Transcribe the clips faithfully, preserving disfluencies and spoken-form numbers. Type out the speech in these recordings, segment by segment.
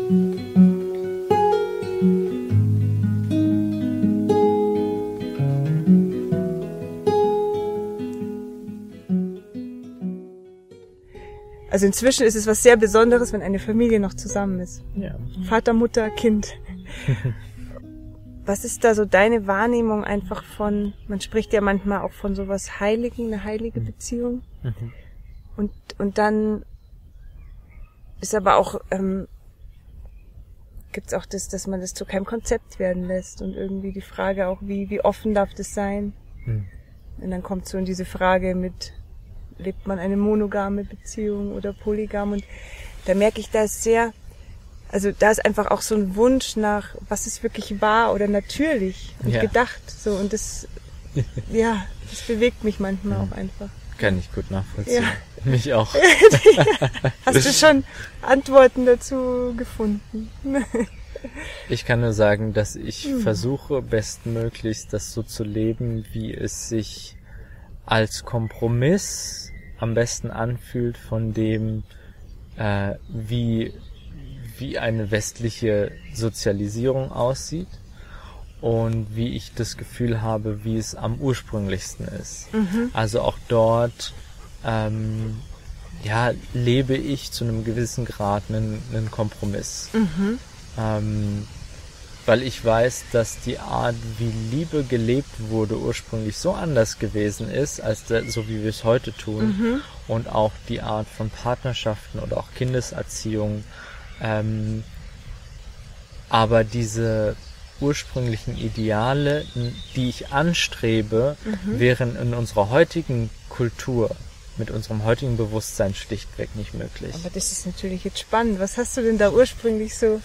Also inzwischen ist es was sehr Besonderes, wenn eine Familie noch zusammen ist. Ja. Vater, Mutter, Kind. Was ist da so deine Wahrnehmung einfach von, man spricht ja manchmal auch von sowas Heiligen, eine heilige Beziehung. Mhm. Und, und dann ist aber auch, ähm, gibt's auch das, dass man das zu keinem Konzept werden lässt und irgendwie die Frage auch, wie, wie offen darf das sein? Mhm. Und dann kommt so in diese Frage mit, lebt man eine monogame Beziehung oder polygam? Und da merke ich, da ist sehr, also da ist einfach auch so ein Wunsch nach, was ist wirklich wahr oder natürlich und ja. gedacht. So, und das, ja, das bewegt mich manchmal mhm. auch einfach. Kann ich gut nachvollziehen. Ja. Mich auch. Hast du schon Antworten dazu gefunden? Ich kann nur sagen, dass ich hm. versuche, bestmöglichst das so zu leben, wie es sich als Kompromiss am besten anfühlt von dem, äh, wie, wie eine westliche Sozialisierung aussieht und wie ich das Gefühl habe, wie es am ursprünglichsten ist. Mhm. Also auch dort, ähm, ja, lebe ich zu einem gewissen Grad einen, einen Kompromiss. Mhm. Ähm, weil ich weiß, dass die Art, wie Liebe gelebt wurde, ursprünglich so anders gewesen ist, als der, so wie wir es heute tun. Mhm. Und auch die Art von Partnerschaften oder auch Kindeserziehung. Ähm, aber diese ursprünglichen Ideale, die ich anstrebe, Mhm. wären in unserer heutigen Kultur, mit unserem heutigen Bewusstsein schlichtweg nicht möglich. Aber das ist natürlich jetzt spannend. Was hast du denn da ursprünglich so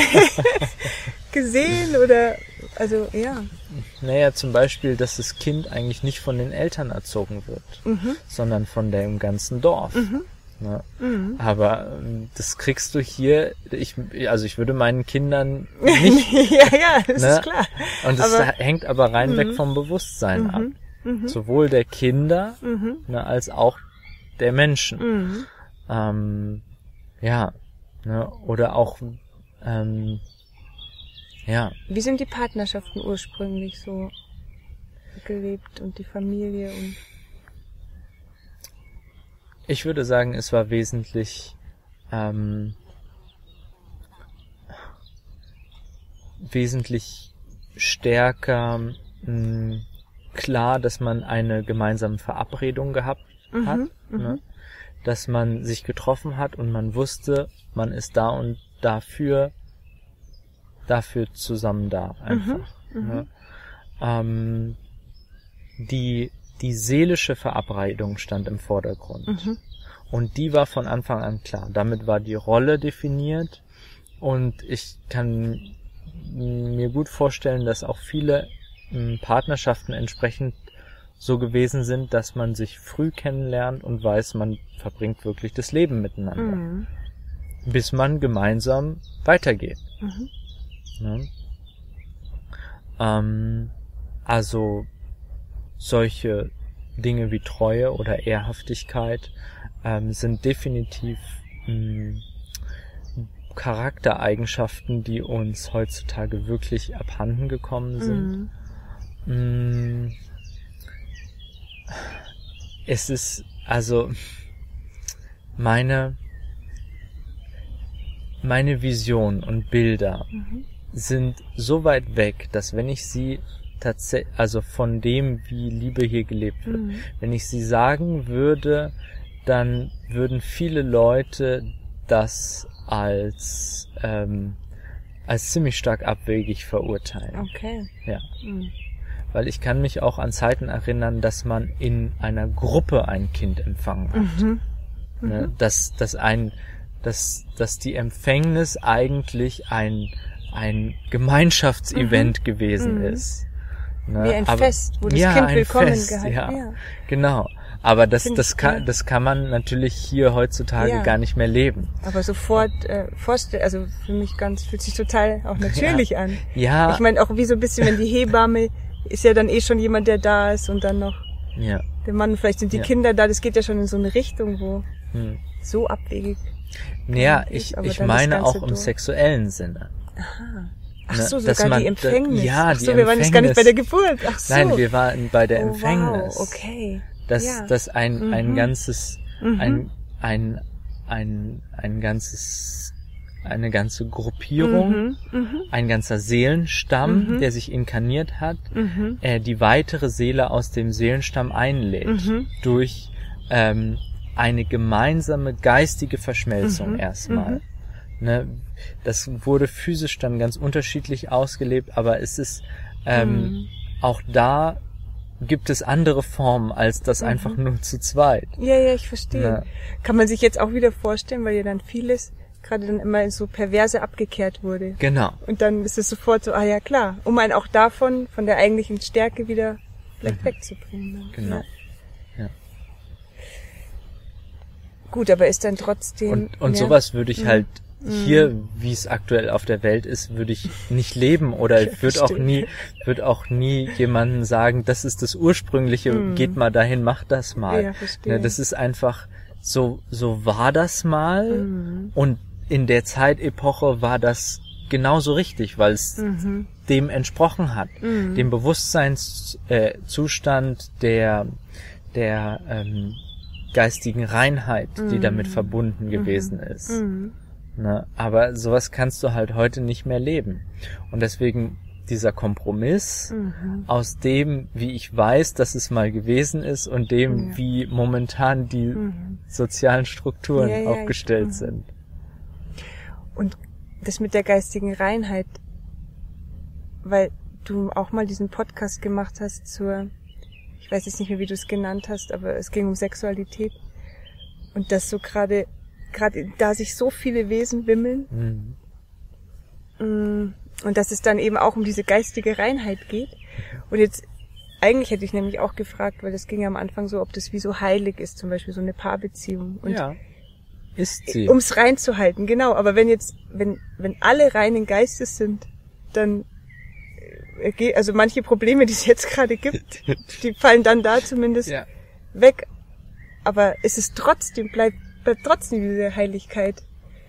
gesehen oder, also, ja. Naja, zum Beispiel, dass das Kind eigentlich nicht von den Eltern erzogen wird, Mhm. sondern von dem ganzen Dorf. Mhm. Ne? Mhm. Aber ähm, das kriegst du hier, ich, also ich würde meinen Kindern nicht, ja, ja, das ne? ist klar. Und das Aber, hängt aber rein Mhm. weg vom Bewusstsein Mhm. ab. Mhm. Sowohl der Kinder, Mhm. ne, als auch der Menschen. Mhm. Ähm, ja, ne, oder auch, ähm, ja. Wie sind die Partnerschaften ursprünglich so gelebt und die Familie und Ich würde sagen, es war wesentlich, ähm, wesentlich stärker mh, klar, dass man eine gemeinsame Verabredung gehabt Mhm, hat, mhm. ne? Dass man sich getroffen hat und man wusste, man ist da und dafür, dafür zusammen da einfach. Mhm, Ne? Ähm, die die seelische Verabredung stand im Vordergrund. Mhm. Und die war von Anfang an klar. Damit war die Rolle definiert. Und ich kann mir gut vorstellen, dass auch viele m, Partnerschaften entsprechend so gewesen sind, dass man sich früh kennenlernt und weiß, man verbringt wirklich das Leben miteinander. Mhm. Bis man gemeinsam weitergeht. Mhm. Ne? Ähm, also solche Dinge wie Treue oder Ehrhaftigkeit ähm, sind definitiv mh, Charaktereigenschaften, die uns heutzutage wirklich abhanden gekommen sind. Mhm. Mh, es ist also meine meine Vision und Bilder Mhm. sind so weit weg, dass wenn ich sie tatsächlich, also von dem, wie Liebe hier gelebt wird, Mhm. wenn ich sie sagen würde, dann würden viele Leute das als ähm, als ziemlich stark abwegig verurteilen. Okay. Ja, Mhm. weil ich kann mich auch an Zeiten erinnern, dass man in einer Gruppe ein Kind empfangen hat. Mhm. Ne? Dass, dass ein, dass, dass die Empfängnis eigentlich ein, ein Gemeinschaftsevent Mhm. gewesen Mhm. ist. Ne? Wie ein Aber, Fest, wo das ja, Kind ein willkommen Fest, geheißen ja, ja. genau. Aber das, Find das ich, kann, ja. das kann man natürlich hier heutzutage Ja. gar nicht mehr leben. Aber sofort äh, vorstellen, also für mich ganz, fühlt sich total auch natürlich Ja. an. Ja, Ich meine auch wie so ein bisschen, wenn die Hebamme ist ja dann eh schon jemand, der da ist und dann noch ja. der Mann, vielleicht sind die Ja. Kinder da, das geht ja schon in so eine Richtung, wo Hm. so abwegig Ja, ich, ich meine auch im sexuellen Sinne. Aha. Ach Ne, so, dass sogar man die Empfängnis. Da, ja, Ach so, die wir waren jetzt gar nicht bei der Empfängnis. Geburt. Ach so. Nein, wir waren bei der Oh, Empfängnis. wow, okay. Dass, Ja. dass ein, ein Mhm. ganzes, Mhm. ein, ein, ein, ein ganzes, eine ganze Gruppierung, Mhm. Mhm. ein ganzer Seelenstamm, Mhm. der sich inkarniert hat, Mhm. äh, die weitere Seele aus dem Seelenstamm einlädt. Mhm. Durch ähm, eine gemeinsame geistige Verschmelzung Mhm. erstmal. Mhm. Ne? Das wurde physisch dann ganz unterschiedlich ausgelebt, aber es ist ähm, Mhm. auch da gibt es andere Formen als das Mhm. einfach nur zu zweit. Ja, ja, ich verstehe. Ja. Kann man sich jetzt auch wieder vorstellen, weil ja dann vieles gerade dann immer so perverse abgekehrt wurde. Genau. Und dann ist es sofort so, ah ja klar, um einen auch davon, von der eigentlichen Stärke wieder vielleicht Mhm. wegzubringen. Ne? Genau. Ja. Ja. Gut, aber ist dann trotzdem... Und, und ja. sowas würde ich Mhm. halt hier, wie es aktuell auf der Welt ist, würde ich nicht leben oder Ja, ich würde auch verstehe. nie, würde auch nie jemandem sagen, das ist das Ursprüngliche, Mhm. geht mal dahin, macht das mal. Ja, verstehe. Ne, das ist einfach, so, so war das mal Mhm. und in der Zeitepoche war das genauso richtig, weil es Mhm. dem entsprochen hat, Mhm. dem Bewusstseinszustand äh, Zustand der, der ähm, geistigen Reinheit, die Mhm. damit verbunden gewesen ist. Mhm. Ne? Aber sowas kannst du halt heute nicht mehr leben. Und deswegen dieser Kompromiss Mhm. aus dem, wie ich weiß, dass es mal gewesen ist und dem, Ja. wie momentan die Mhm. sozialen Strukturen Ja, ja, aufgestellt ich- mhm. sind. Und das mit der geistigen Reinheit, weil du auch mal diesen Podcast gemacht hast zur, ich weiß jetzt nicht mehr, wie du es genannt hast, aber es ging um Sexualität. Und dass so gerade, gerade da sich so viele Wesen wimmeln, Mhm. mm, und dass es dann eben auch um diese geistige Reinheit geht. Und jetzt, eigentlich hätte ich nämlich auch gefragt, weil das ging ja am Anfang so, ob das wie so heilig ist, zum Beispiel so eine Paarbeziehung. Und Ja, ist sie. ums reinzuhalten, genau. Aber wenn jetzt, wenn, wenn alle reinen Geistes sind, dann, äh, geht, also manche Probleme, die es jetzt gerade gibt, die fallen dann da zumindest Ja. weg. Aber es ist trotzdem, bleibt, bleibt trotzdem diese Heiligkeit.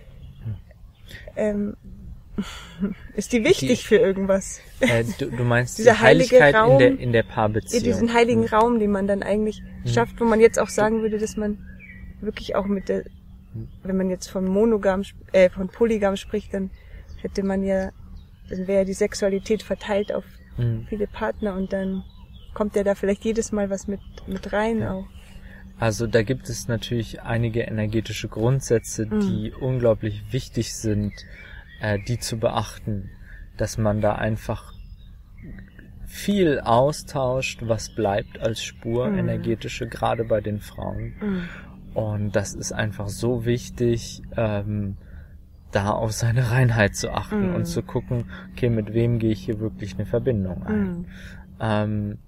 Ähm, ist die wichtig Die- für irgendwas? Äh, du, du meinst Dieser die heilige Heiligkeit in Raum, der, in der Ja, Paarbeziehung. diesen heiligen Raum, den man dann eigentlich Mhm. schafft, wo man jetzt auch sagen würde, dass man wirklich auch mit der, wenn man jetzt von monogam, sp- äh, von polygam spricht, dann hätte man ja, dann wäre ja die Sexualität verteilt auf Mhm. viele Partner und dann kommt ja da vielleicht jedes Mal was mit, mit rein Ja. auch. Also da gibt es natürlich einige energetische Grundsätze, Mhm. die unglaublich wichtig sind, äh, die zu beachten, dass man da einfach viel austauscht, was bleibt als Spur, Mhm. energetische, gerade bei den Frauen. Mhm. Und das ist einfach so wichtig, ähm, da auf seine Reinheit zu achten Mhm. und zu gucken, okay, mit wem gehe ich hier wirklich eine Verbindung ein. Mhm. Ähm,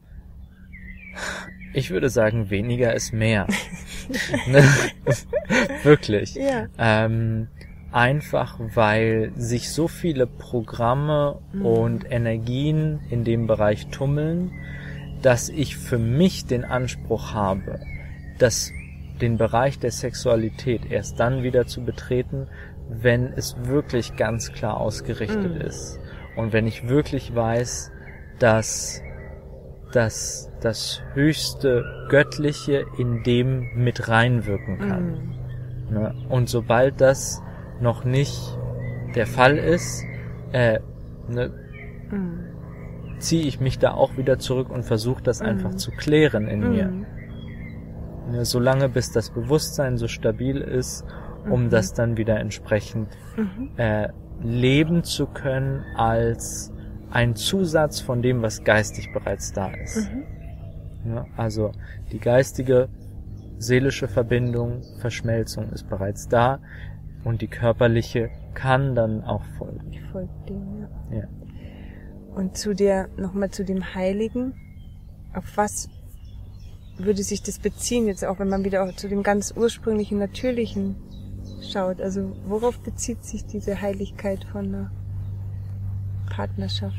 ich würde sagen, weniger ist mehr. Ne? Wirklich. Ja. Ähm, einfach weil sich so viele Programme Mhm. und Energien in dem Bereich tummeln, dass ich für mich den Anspruch habe, dass den Bereich der Sexualität erst dann wieder zu betreten, wenn es wirklich ganz klar ausgerichtet Mhm. ist. Und wenn ich wirklich weiß, dass dass das höchste Göttliche in dem mit reinwirken kann. Mhm. Ne? Und sobald das noch nicht der Fall ist, äh, ne, Mhm. ziehe ich mich da auch wieder zurück und versuche das Mhm. einfach zu klären in mir. Mhm. Ne, solange bis das Bewusstsein so stabil ist, um Mhm. das dann wieder entsprechend Mhm. äh, leben zu können als ein Zusatz von dem, was geistig bereits da ist. Mhm. Ja, also die geistige, seelische Verbindung, Verschmelzung ist bereits da und die körperliche kann dann auch folgen. Ich folge dem, ja. Ja. Und zu der, nochmal zu dem Heiligen, auf was würde sich das beziehen, jetzt auch wenn man wieder auch zu dem ganz ursprünglichen, natürlichen schaut? Also worauf bezieht sich diese Heiligkeit von einer Partnerschaft?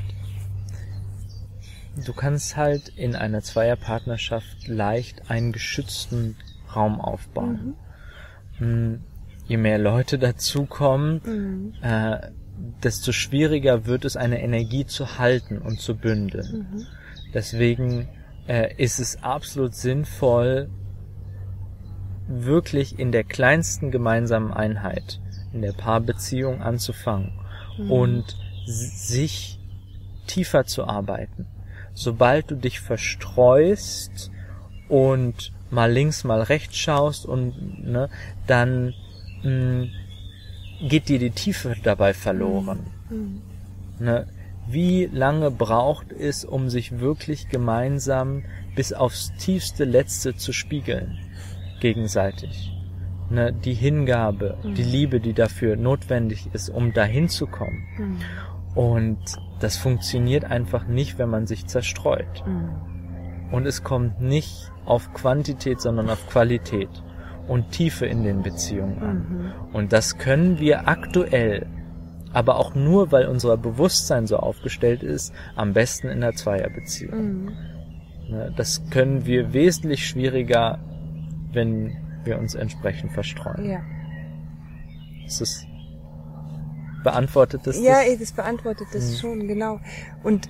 Du kannst halt in einer Zweierpartnerschaft leicht einen geschützten Raum aufbauen. Mhm. je mehr Leute dazukommen, Mhm. äh, desto schwieriger wird es, eine Energie zu halten und zu bündeln. Mhm. Deswegen äh, ist es absolut sinnvoll, wirklich in der kleinsten gemeinsamen Einheit, in der Paarbeziehung anzufangen Mhm. und s- sich tiefer zu arbeiten. Sobald du dich verstreust und mal links, mal rechts schaust und ne, dann mh, geht dir die Tiefe dabei verloren. Mhm. Ne? Wie lange braucht es, um sich wirklich gemeinsam bis aufs tiefste Letzte zu spiegeln, gegenseitig? Ne? Die Hingabe, Mhm. die Liebe, die dafür notwendig ist, um dahin zu kommen. Mhm. Und das funktioniert einfach nicht, wenn man sich zerstreut. Mhm. Und es kommt nicht auf Quantität, sondern auf Qualität und Tiefe in den Beziehungen an. Mhm. Und das können wir aktuell, aber auch nur, weil unser Bewusstsein so aufgestellt ist, am besten in der Zweierbeziehung. Mhm. Ne, Das können wir wesentlich schwieriger, wenn wir uns entsprechend verstreuen. Ja. Das ist, beantwortet das Ja, das? ey, das beantwortet das Mhm. schon, genau. Und,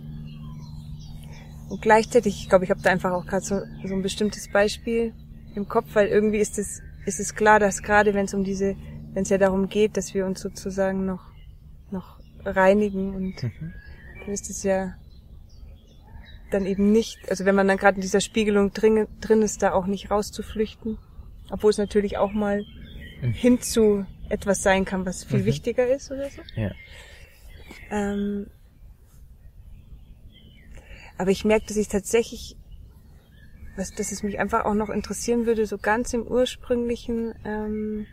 und gleichzeitig, ich glaube, ich habe da einfach auch gerade so, so ein bestimmtes Beispiel im Kopf, weil irgendwie ist es, ist es klar, dass gerade wenn es um diese, wenn es ja darum geht, dass wir uns sozusagen noch, noch reinigen und Mhm. dann ist es ja dann eben nicht, also wenn man dann gerade in dieser Spiegelung drin, drin ist, da auch nicht rauszuflüchten, obwohl es natürlich auch mal Mhm. hin zu etwas sein kann, was viel Mhm. wichtiger ist oder so. Ja. Ähm, aber ich merke, dass ich tatsächlich, was, dass es mich einfach auch noch interessieren würde, so ganz im ursprünglichen, ähm,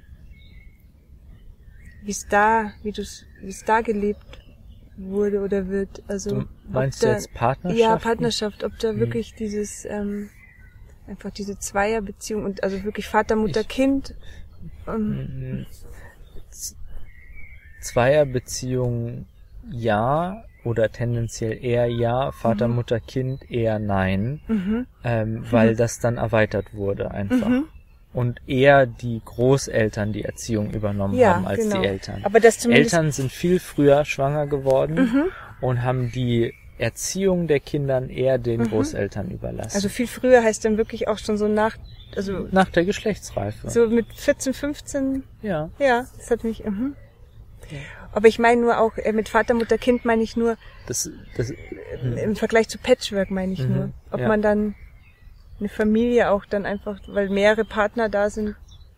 wie es da, wie du wie es da gelebt wurde oder wird. Also Du meinst ob da, jetzt Partnerschaft? Ja, Partnerschaft, ob da Mhm. wirklich dieses, ähm, einfach diese Zweierbeziehung und also wirklich Vater, Mutter, Ich- Kind. Ähm, Mhm. Z- Zweierbeziehung ja oder tendenziell eher ja, Vater, Mhm. Mutter, Kind eher nein, mhm. ähm, weil das dann erweitert wurde einfach. Mhm. Und eher die Großeltern die Erziehung übernommen Ja, haben als genau. die Eltern. Aber das zumindest. Eltern sind viel früher schwanger geworden Mhm. und haben die Erziehung der Kindern eher den Mhm. Großeltern überlassen. Also viel früher heißt dann wirklich auch schon so nach, also nach der Geschlechtsreife. so mit vierzehn, fünfzehn, Ja. ja, das hat mich, mhm. Ja. Aber ich meine nur auch, äh, mit Vater, Mutter, Kind meine ich nur, Das, das, im Vergleich zu Patchwork meine ich Mhm, nur. Ob ja. man dann eine Familie auch dann einfach, weil mehrere Partner da sind,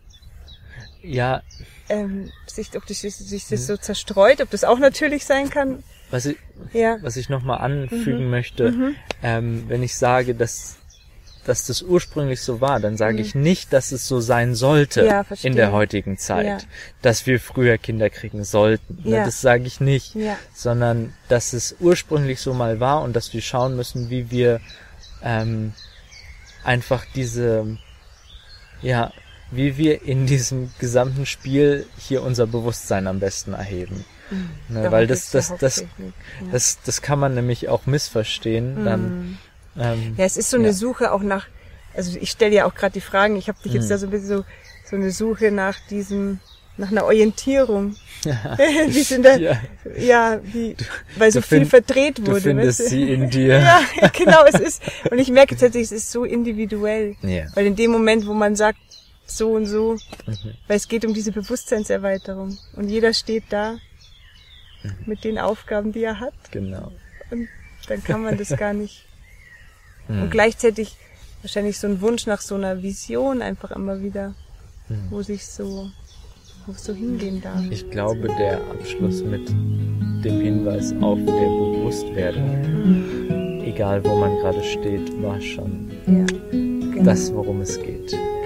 ja, ähm, sich, ob das, sich Mhm. das so zerstreut, ob das auch natürlich sein kann. was ich, Ja. was ich nochmal anfügen Mhm. möchte, Mhm. ähm, wenn ich sage, dass, dass das ursprünglich so war, dann sage Mhm. ich nicht, dass es so sein sollte Ja, verstehe. in der heutigen Zeit, Ja. dass wir früher Kinder kriegen sollten. Ne, Ja. das sage ich nicht, Ja. sondern dass es ursprünglich so mal war und dass wir schauen müssen, wie wir ähm, einfach diese, ja, wie wir in diesem gesamten Spiel hier unser Bewusstsein am besten erheben. Ne, Darum weil das, geht's ja das, das, hauptsächlich, ja. das, das kann man nämlich auch missverstehen. Dann, ähm, Ja, es ist so eine ja. Suche auch nach, also ich stelle ja auch gerade die Fragen, ich habe dich jetzt Mhm. da so ein bisschen so, so eine Suche nach diesem, nach einer Orientierung. wie sind da, Ja. ja, wie, weil so du viel find- verdreht du wurde. findest weißt du? sie in dir. Ja, genau, es ist, und ich merke tatsächlich, es ist so individuell. Ja. Weil in dem Moment, wo man sagt, so und so, Mhm. weil es geht um diese Bewusstseinserweiterung. Und jeder steht da mit den Aufgaben, die er hat. Genau. Und dann kann man das gar nicht. Mhm. Und gleichzeitig wahrscheinlich so ein Wunsch nach so einer Vision einfach immer wieder, Mhm. wo sich so, wo es so hingehen darf. Ich glaube, der Abschluss mit dem Hinweis auf der Bewusstwerdung, egal wo man gerade steht, war schon Ja, genau. das, worum es geht.